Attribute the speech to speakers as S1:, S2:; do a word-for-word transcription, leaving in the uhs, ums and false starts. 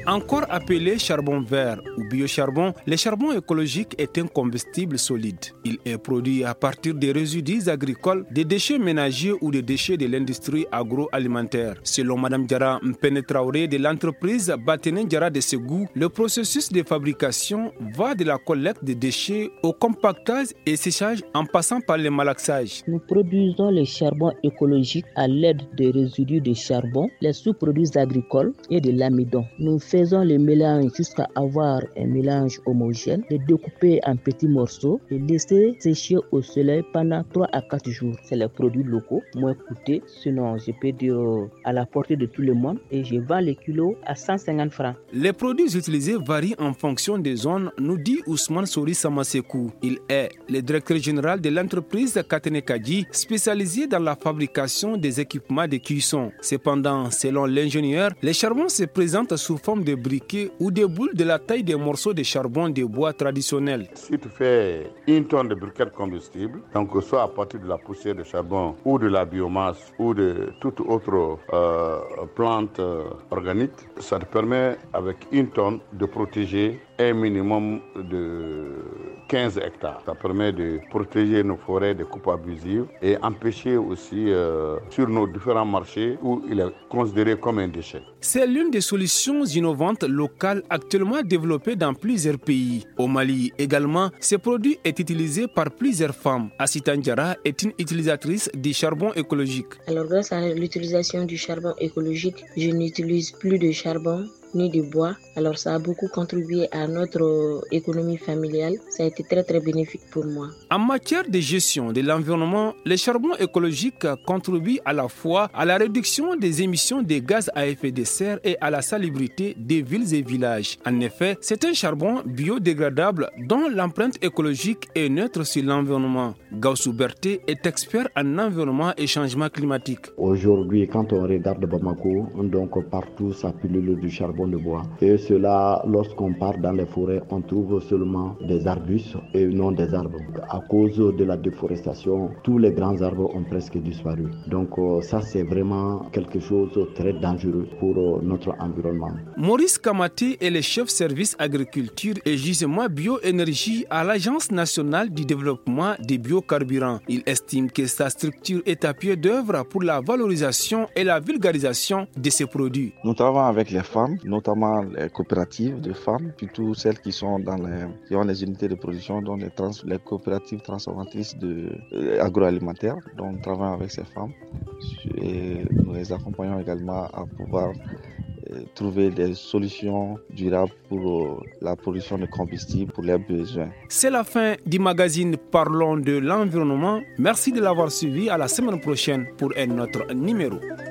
S1: Encore appelé charbon vert ou biocharbon, le charbon écologique est un combustible solide. Il est produit à partir des résidus agricoles, des déchets ménagers ou des déchets de l'industrie agroalimentaire. Selon Mme Diarra Mpene Traoré de l'entreprise Batene Diarra de Ségou, le processus de fabrication va de la collecte des déchets au compactage et séchage en passant par le malaxage.
S2: Nous produisons le charbon écologique à l'aide des résidus de charbon, les sous-produits agricoles et de l'amidon. Nous faisons le mélange jusqu'à avoir un mélange homogène, le découper en petits morceaux et laisser sécher au soleil pendant trois à quatre jours. C'est les produits locaux, moins coûtés, sinon je peux dire à la portée de tout le monde et je vends les kilos à cent cinquante francs.
S1: Les produits utilisés varient en fonction des zones, nous dit Ousmane Souri Samasekou. Il est le directeur général de l'entreprise Katene Kadi, spécialisée dans la fabrication des équipements de cuisson. Cependant, selon l'ingénieur, les charbons se présentent sous forme de briquets ou de boules de la taille des morceaux de charbon de bois traditionnels.
S3: Si tu fais une tonne de briquets de combustible, donc soit à partir de la poussière de charbon ou de la biomasse ou de toute autre euh, plante euh, organique, ça te permet avec une tonne de protéger un minimum de quinze hectares. Ça permet de protéger nos forêts des coupes abusives et empêcher aussi euh, sur nos différents marchés où il est considéré comme un déchet.
S1: C'est l'une des solutions innovantes locales actuellement développées dans plusieurs pays. Au Mali également, ce produit est utilisé par plusieurs femmes. Assita Diarra est une utilisatrice du charbon écologique.
S4: Alors grâce à l'utilisation du charbon écologique, je n'utilise plus de charbon ni de bois. Alors ça a beaucoup contribué à notre économie familiale. Ça a été très très bénéfique pour moi.
S1: En matière de gestion de l'environnement, le charbon écologique contribue à la fois à la réduction des émissions de gaz à effet de serre et à la salubrité des villes et villages. En effet, c'est un charbon biodégradable dont l'empreinte écologique est neutre sur l'environnement. Gaussou Berté est expert en environnement et changement climatique.
S5: Aujourd'hui, quand on regarde Bamako, donc partout ça pullule du charbon de bois. Et cela, lorsqu'on part dans les forêts, on trouve seulement des arbustes et non des arbres. À cause de la déforestation, tous les grands arbres ont presque disparu. Donc ça, c'est vraiment quelque chose de très dangereux pour notre environnement.
S1: Maurice Kamati est le chef service agriculture et gisement bioénergie à l'Agence nationale du développement des biocarburants. Il estime que sa structure est à pied d'œuvre pour la valorisation et la vulgarisation de ces produits.
S6: Nous travaillons avec les femmes, notamment les coopératives de femmes, surtout celles qui sont dans les, qui ont les unités de production, dont les, trans, les coopératives transformatrices de, euh, agroalimentaires. Donc, nous travaillons avec ces femmes et nous les accompagnons également à pouvoir euh, trouver des solutions durables pour euh, la production de combustible pour les besoins.
S1: C'est la fin du magazine Parlons de l'environnement. Merci de l'avoir suivi. À la semaine prochaine pour un autre numéro.